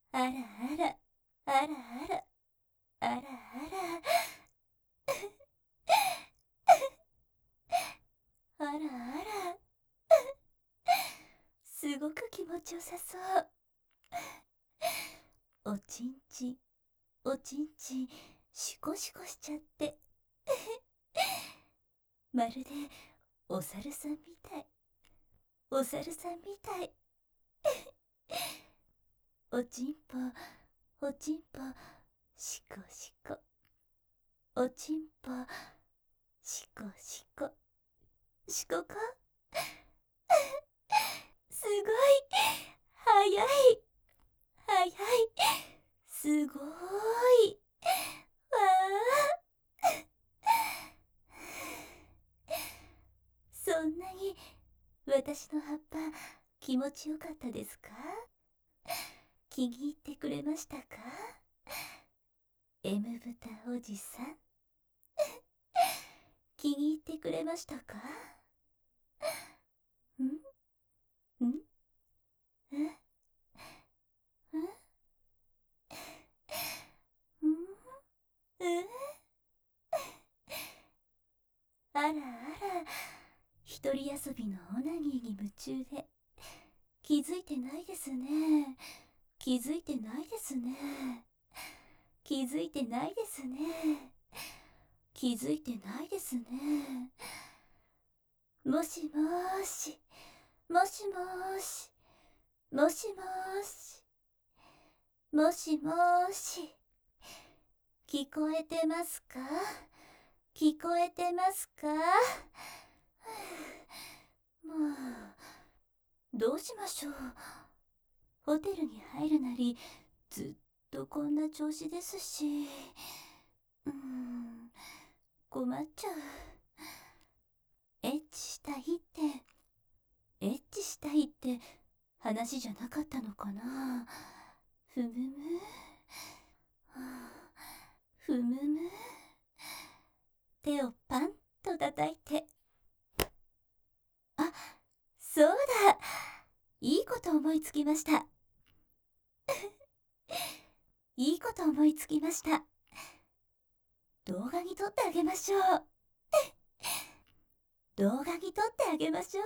あらあら、あらあら、あらあら。あらあら。すごく気持ちよさそう。おちんちん、おちんちん、シコシコしちゃって。まるでお猿さんみたい。お猿さんみたい。おちんぽ、おちんぽ、シコシコ。おちんぽ、シコシコ。シココ。すごい。早い。早い。すごい。わあ。そんなに私の葉っぱ気持ちよかったですか？気に入ってくれましたか？ M 豚おじさん。気に入ってくれましたか？んんえええあらあら、一人遊びのオナニーに夢中で気づいてないですね。気づいてないですね。気づいてないですね。気づいてないですね。もしもーし、もしもーし、もしもーし、もしもーし、聞こえてますか？聞こえてますか？もう、どうしましょう。ホテルに入るなり、ずっとこんな調子ですし、困っちゃう。エッチしたいって、エッチしたいって話じゃなかったのかな。ふむむ。ふむむ。手をパンと叩いて。あ、そうだ。いいこと思いつきました。いいこと思いつきました。動画に撮ってあげましょう。動画に撮ってあげましょう。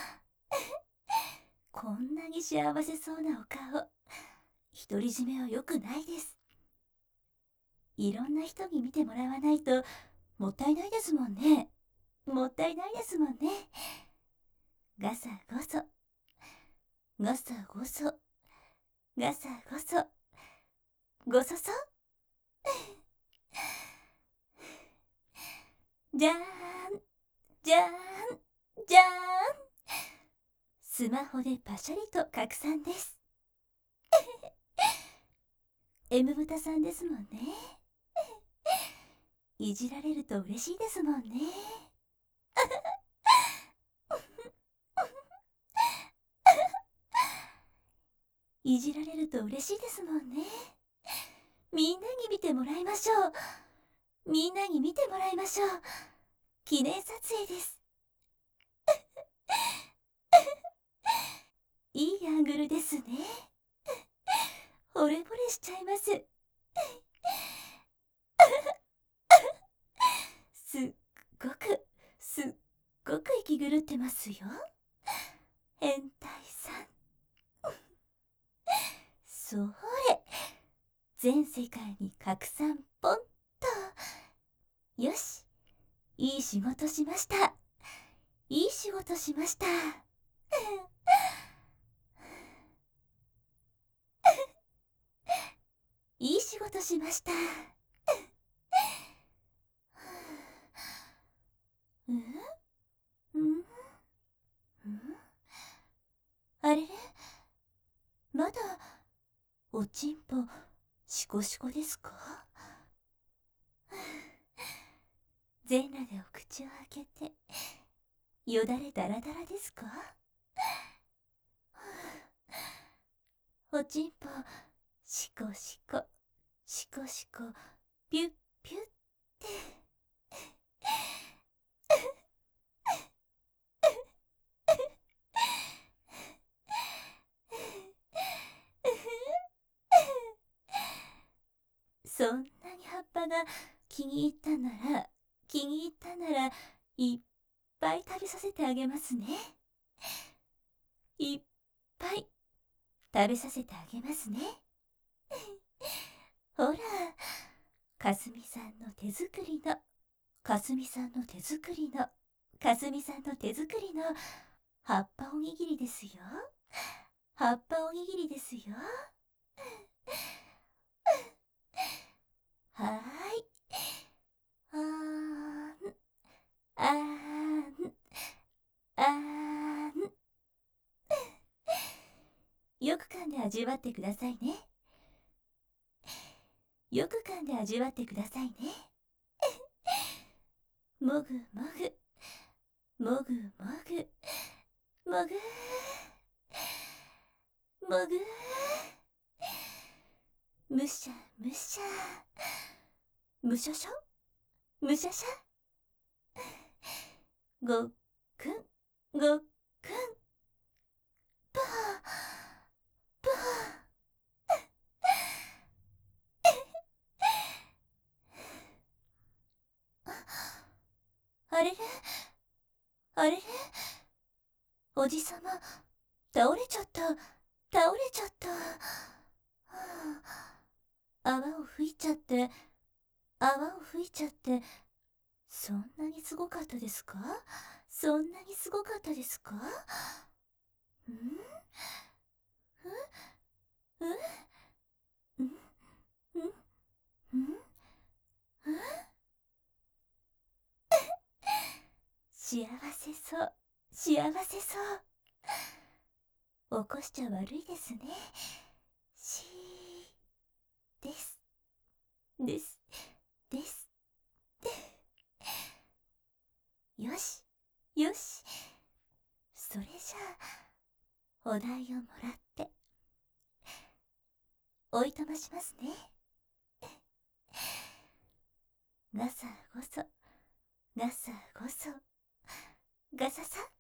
こんなに幸せそうなお顔、独り占めは良くないです。いろんな人に見てもらわないともったいないですもんね。もったいないですもんね。ガサゴソ、ガサゴソ、ガサゴソ、ゴソソ。じゃーん、じゃーん、じゃーん。スマホでパシャリと拡散です。M ブタさんですもんね。いじられると嬉しいですもんね。いじられると嬉しいですもんね。みんなに見てもらいましょう。みんなに見てもらいましょう。記念撮影です。いいアングルですね。惚れ惚れしちゃいます。すっごく、すっごく息狂ってますよ。変態さん。それ。全世界に拡散ポンと。よし。いい仕事しました。いい仕事しました。いい仕事しました。うんうんうんあれれ、まだおちんぽシコシコですか？全裸でお口を開けてよだれダラダラですか？おちんぽシコシコシコシコピュッピュッって。 そんなに葉っぱが気に入ったならいっぱい食べさせてあげますね。いっぱい食べさせてあげますね。ほら、かすみさんの手作りの葉っぱおにぎりですよ。葉っぱおにぎりですよ。はーい。あーん、あーん、あーん。よく噛んで味わってくださいね。よく噛んで味わってくださいね。もぐもぐ、もぐもぐ、もぐもぐ、むしゃむしゃ、むしゃしゃ、むしゃしゃ。ごっくん、ごっくん、ぱー、ぱー。あれれ、あれれ、おじさま、倒れちゃった、倒れちゃった。泡を吹いちゃって、そんなにすごかったですか？そんなにすごかったですか？ん？ん？ん？ん？ん？幸せそう、幸せそう。起こしちゃ悪いですね。しーです、です、です。よし、よし。それじゃあ、お題をもらって、おいとましますね。ガサゴソ、ガサゴソ、ガササ。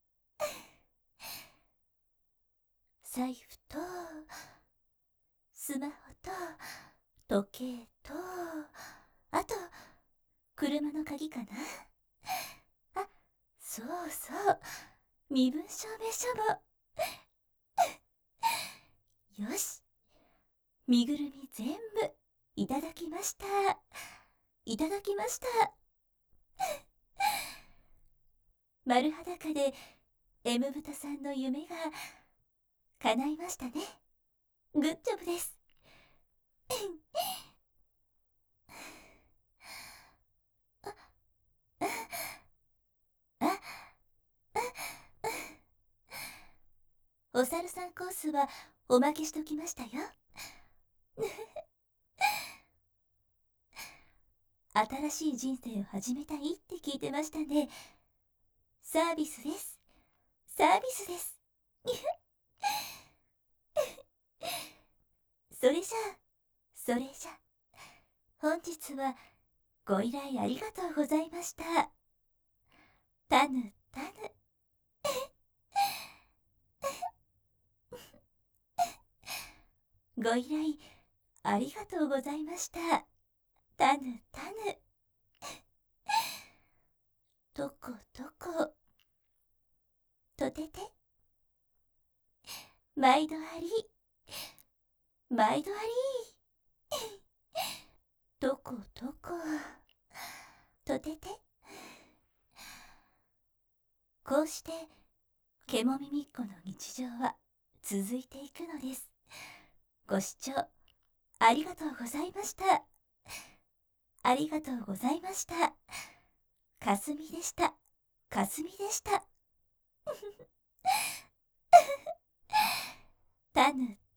財布と、スマホと、時計と、あと、車の鍵かな。あ、そうそう、身分証明書も。よし、身ぐるみ全部いただきました。いただきました。丸裸で M ブタさんの夢が叶いましたね。グッジョブです。お猿さんコースはおまけしときましたよ。新しい人生を始めたいって聞いてましたね。サービスです。サービスです。それじゃ、本日はご依頼ありがとうございました。タヌタヌ。ご依頼ありがとうございました。タヌタヌ。とことこ、とてて。毎度あり、毎度あり。とことこ、とてて。こうしてケモミミッコの日常は続いていくのです。ご視聴ありがとうございました。ありがとうございました。かすみでした。かすみでした。タヌ